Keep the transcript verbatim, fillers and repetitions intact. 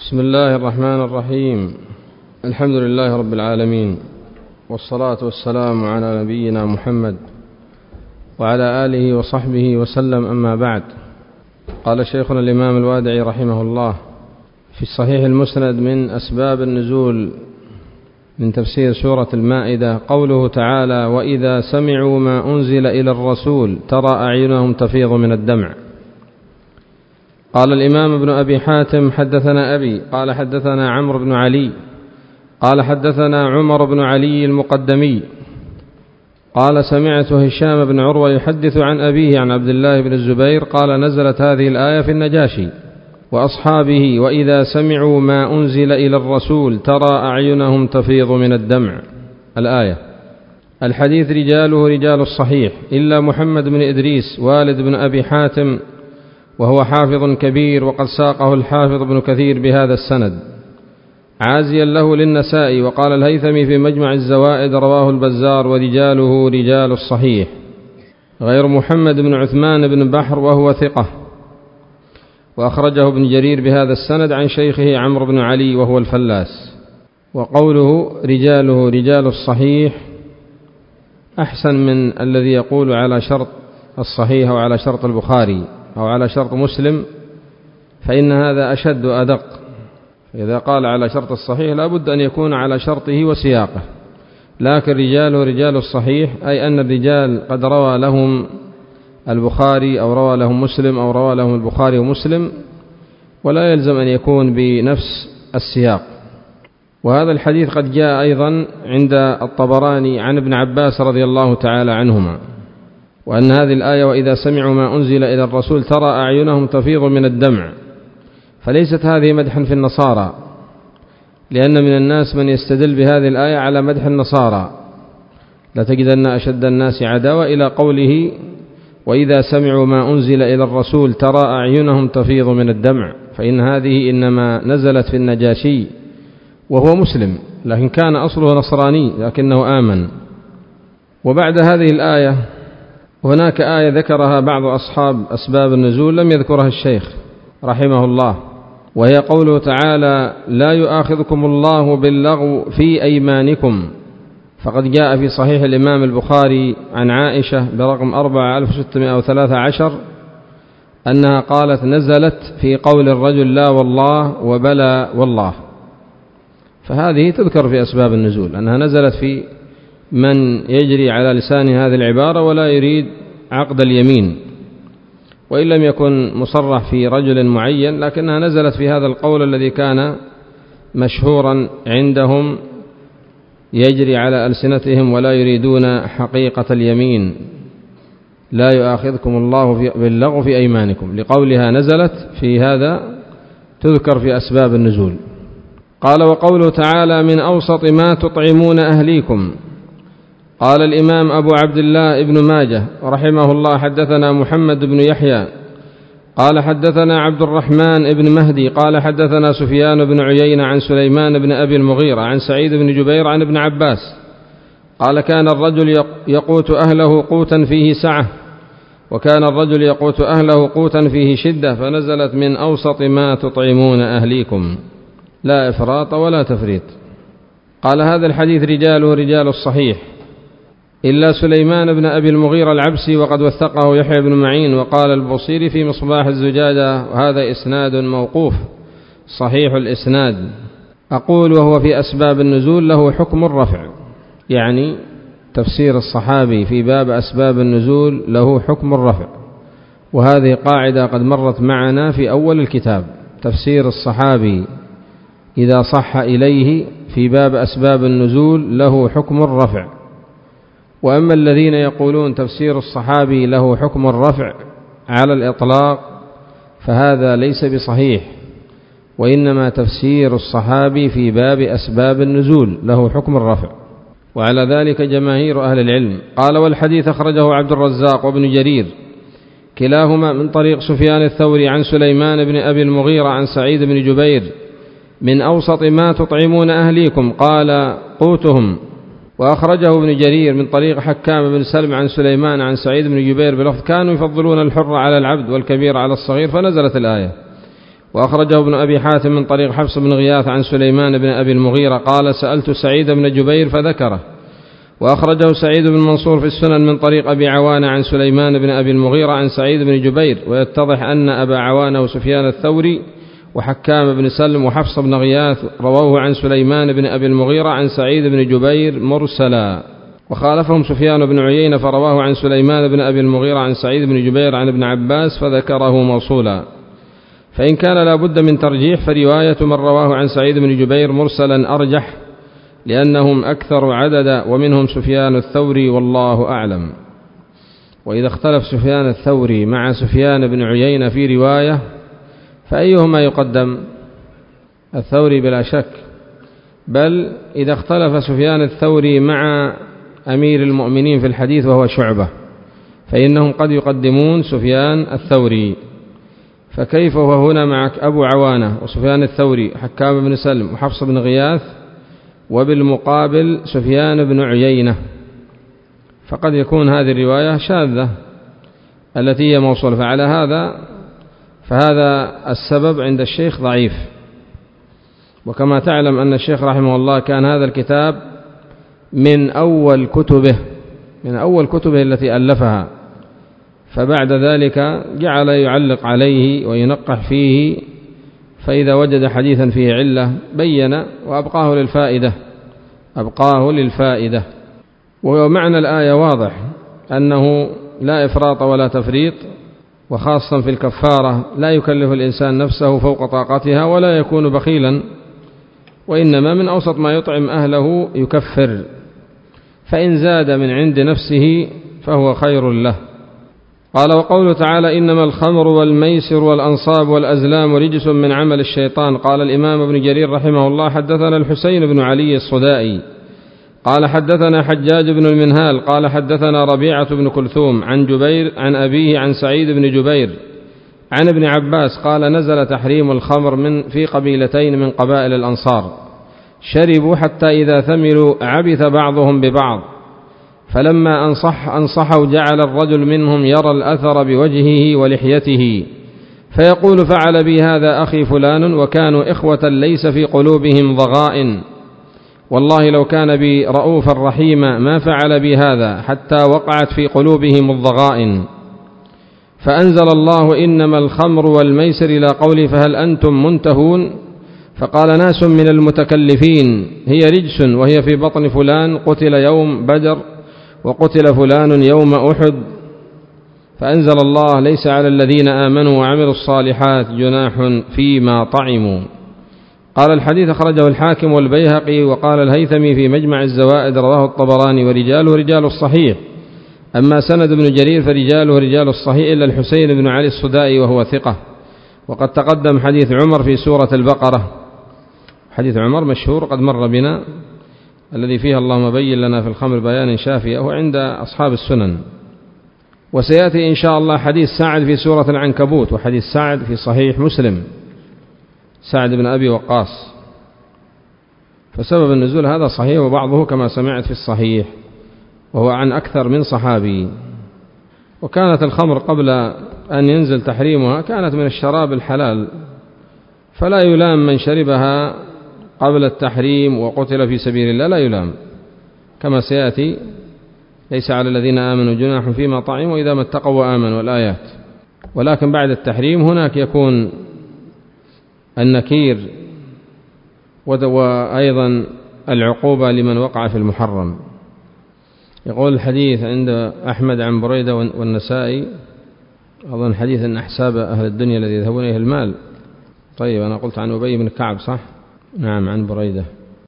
بسم الله الرحمن الرحيم. الحمد لله رب العالمين، والصلاة والسلام على نبينا محمد وعلى آله وصحبه وسلم، أما بعد. قال شيخنا الإمام الوادعي رحمه الله في الصحيح المسند من أسباب النزول من تفسير سورة المائدة قوله تعالى: وإذا سمعوا ما أنزل إلى الرسول ترى أعينهم تفيض من الدمع. قال الإمام ابن أبي حاتم: حدثنا أبي قال حدثنا عمرو بن علي قال حدثنا عمر بن علي المقدمي قال: سمعت هشام بن عروة يحدث عن أبيه عن عبد الله بن الزبير قال: نزلت هذه الآية في النجاشي وأصحابه: وإذا سمعوا ما أنزل إلى الرسول ترى أعينهم تفيض من الدمع. الآية. الحديث رجاله رجال الصحيح إلا محمد بن إدريس والد بن أبي حاتم، وهو حافظ كبير، وقد ساقه الحافظ بن كثير بهذا السند عازيا له للنسائي. وقال الهيثمي في مجمع الزوائد: رواه البزار ورجاله رجال الصحيح، غير محمد بن عثمان بن بحر وهو ثقة. وأخرجه ابن جرير بهذا السند عن شيخه عمرو بن علي وهو الفلاس. وقوله رجاله رجال الصحيح أحسن من الذي يقول على شرط الصحيح أو على شرط البخاري أو على شرط مسلم، فإن هذا أشد وأدق. إذا قال على شرط الصحيح لا بد أن يكون على شرطه وسياقه، لكن رجاله رجال الصحيح أي أن الرجال قد روى لهم البخاري أو روى لهم مسلم أو روى لهم البخاري ومسلم، ولا يلزم أن يكون بنفس السياق. وهذا الحديث قد جاء أيضا عند الطبراني عن ابن عباس رضي الله تعالى عنهما، وأن هذه الآية: وإذا سمعوا ما أنزل إلى الرسول ترى أعينهم تفيض من الدمع، فليست هذه مدحا في النصارى، لأن من الناس من يستدل بهذه الآية على مدح النصارى: لتجدن أشد الناس عداوة، إلى قوله: وإذا سمعوا ما أنزل إلى الرسول ترى أعينهم تفيض من الدمع، فإن هذه إنما نزلت في النجاشي وهو مسلم، لكن كان أصله نصراني لكنه آمن. وبعد هذه الآية هناك آية ذكرها بعض أصحاب أسباب النزول لم يذكرها الشيخ رحمه الله، وهي قوله تعالى: لا يؤاخذكم الله باللغو في أيمانكم. فقد جاء في صحيح الإمام البخاري عن عائشة برقم أربعة آلاف وستمائة وثلاثة عشر أنها قالت: نزلت في قول الرجل لا والله وبلى والله. فهذه تذكر في أسباب النزول، أنها نزلت في من يجري على لسان هذه العبارة ولا يريد عقد اليمين، وإن لم يكن مصرح في رجل معين، لكنها نزلت في هذا القول الذي كان مشهورا عندهم يجري على ألسنتهم ولا يريدون حقيقة اليمين: لا يؤاخذكم الله باللغو في أيمانكم، لقولها نزلت في هذا تذكر في أسباب النزول. قال: وقوله تعالى: من أوسط ما تطعمون أهليكم. قال الإمام أبو عبد الله ابن ماجه رحمه الله: حدثنا محمد بن يحيى قال حدثنا عبد الرحمن ابن مهدي قال حدثنا سفيان بن عيينة عن سليمان بن أبي المغيرة عن سعيد بن جبير عن ابن عباس قال: كان الرجل يقوت أهله قوتا فيه سعة، وكان الرجل يقوت أهله قوتا فيه شدة، فنزلت من أوسط ما تطعمون أهليكم، لا إفراط ولا تفريط. قال: هذا الحديث رجاله رجال الصحيح إلا سليمان بن أبي المغيرة العبسي، وقد وثقه يحيى بن معين. وقال البصيري في مصباح الزجاجة: وهذا إسناد موقوف صحيح الإسناد. أقول: وهو في أسباب النزول له حكم الرفع، يعني تفسير الصحابي في باب أسباب النزول له حكم الرفع، وهذه قاعدة قد مرت معنا في أول الكتاب: تفسير الصحابي إذا صح إليه في باب أسباب النزول له حكم الرفع. وأما الذين يقولون تفسير الصحابي له حكم الرفع على الإطلاق فهذا ليس بصحيح، وإنما تفسير الصحابي في باب أسباب النزول له حكم الرفع، وعلى ذلك جماهير أهل العلم. قال: والحديث أخرجه عبد الرزاق وابن جرير كلاهما من طريق سفيان الثوري عن سليمان بن أبي المغيرة عن سعيد بن جبير: من أوسط ما تطعمون أهليكم قال: قوتهم. وأخرجه ابن جرير من طريق حكام بن سلم عن سليمان عن سعيد بن جبير بلفظ: كانوا يفضلون الحر على العبد والكبير على الصغير، فنزلت الآية: وأخرجه ابن أبي حاتم من طريق حفص بن غياث عن سليمان بن أبي المغيرة قال سألت سعيد بن جبير فذكره. وأخرجه سعيد بن منصور في السنن من طريق أبي عوانة عن سليمان بن أبي المغيرة عن سعيد بن جبير. ويتضح أن أبا عوانة وسفيان الثوري وحكام بن سلم وحفص بن غياث رووه عن سليمان بن أبي المغيرة عن سعيد بن جبير مرسلا. وخالفهم سفيان بن عيينة فرواه عن سليمان بن أبي المغيرة عن سعيد بن جبير عن ابن عباس فذكره موصولا. فإن كان لا بد من ترجيح فرواية من رواه عن سعيد بن جبير مرسلا أرجح، لأنهم أكثر عددا ومنهم سفيان الثوري والله أعلم. وإذا اختلف سفيان الثوري مع سفيان بن عيينة في رواية فأيهما يقدم؟ الثوري بلا شك، بل إذا اختلف سفيان الثوري مع أمير المؤمنين في الحديث وهو شعبة فإنهم قد يقدمون سفيان الثوري. فكيف وهنا معك أبو عوانة وسفيان الثوري حكام بن سلم وحفص بن غياث، وبالمقابل سفيان بن عيينة، فقد يكون هذه الرواية شاذة التي هي موصولة. فعلى هذا فهذا السبب عند الشيخ ضعيف. وكما تعلم أن الشيخ رحمه الله كان هذا الكتاب من أول كتبه من أول كتبه التي ألفها، فبعد ذلك جعل يعلق عليه وينقح فيه، فإذا وجد حديثا فيه علة بين وأبقاه للفائدة أبقاه للفائدة. ومعنى الآية واضح أنه لا إفراط ولا تفريط، وخاصة في الكفارة لا يكلف الإنسان نفسه فوق طاقتها ولا يكون بخيلا، وإنما من أوسط ما يطعم أهله يكفر، فإن زاد من عند نفسه فهو خير له. قال وقوله تعالى إنما الخمر والميسر والأنصاب والأزلام رجس من عمل الشيطان. قال الإمام ابن جرير رحمه الله حدثنا الحسين بن علي الصدائي قال حدثنا حجاج بن المنهال قال حدثنا ربيعة بن كلثوم عن جبير عن أبيه عن سعيد بن جبير عن ابن عباس قال نزل تحريم الخمر من في قبيلتين من قبائل الأنصار، شربوا حتى إذا ثملوا عبث بعضهم ببعض، فلما أنصح أنصحوا جعل الرجل منهم يرى الأثر بوجهه ولحيته فيقول فعل بي هذا أخي فلان، وكانوا إخوة ليس في قلوبهم ضغائن، والله لو كان بي رؤوفا رحيما ما فعل بي هذا، حتى وقعت في قلوبهم الضغائن. فأنزل الله إنما الخمر والميسر إلى قوله فهل أنتم منتهون؟ فقال ناس من المتكلفين هي رجس وهي في بطن فلان قتل يوم بدر وقتل فلان يوم أحد. فأنزل الله ليس على الذين آمنوا وعملوا الصالحات جناح فيما طعموا. قال الحديث أخرجه الحاكم والبيهقي، وقال الهيثمي في مجمع الزوائد رواه الطبراني ورجاله رجال الصحيح، أما سند ابن جرير فرجاله رجال الصحيح إلا الحسين بن علي الصدائي وهو ثقة. وقد تقدم حديث عمر في سورة البقرة، حديث عمر مشهور قد مر بنا الذي فيها اللهم بين لنا في الخمر بيان شافية، وهو عند أصحاب السنن. وسيأتي إن شاء الله حديث سعد في سورة العنكبوت، وحديث سعد في صحيح مسلم، سعد بن أبي وقاص. فسبب النزول هذا صحيح، وبعضه كما سمعت في الصحيح، وهو عن أكثر من صحابي. وكانت الخمر قبل أن ينزل تحريمها كانت من الشراب الحلال، فلا يلام من شربها قبل التحريم وقتل في سبيل الله، لا يلام، كما سيأتي ليس على الذين آمنوا جناح فيما طعموا إذا ما اتقوا وآمنوا الآيات. ولكن بعد التحريم هناك يكون النكير وأيضا العقوبة لمن وقع في المحرم. يقول الحديث عند أحمد عن بريدة والنسائي، أظن حديث أن أحساب أهل الدنيا الذي يذهبون إليه المال. طيب أنا قلت عن أبي بن كعب صح؟ نعم عن بريدة.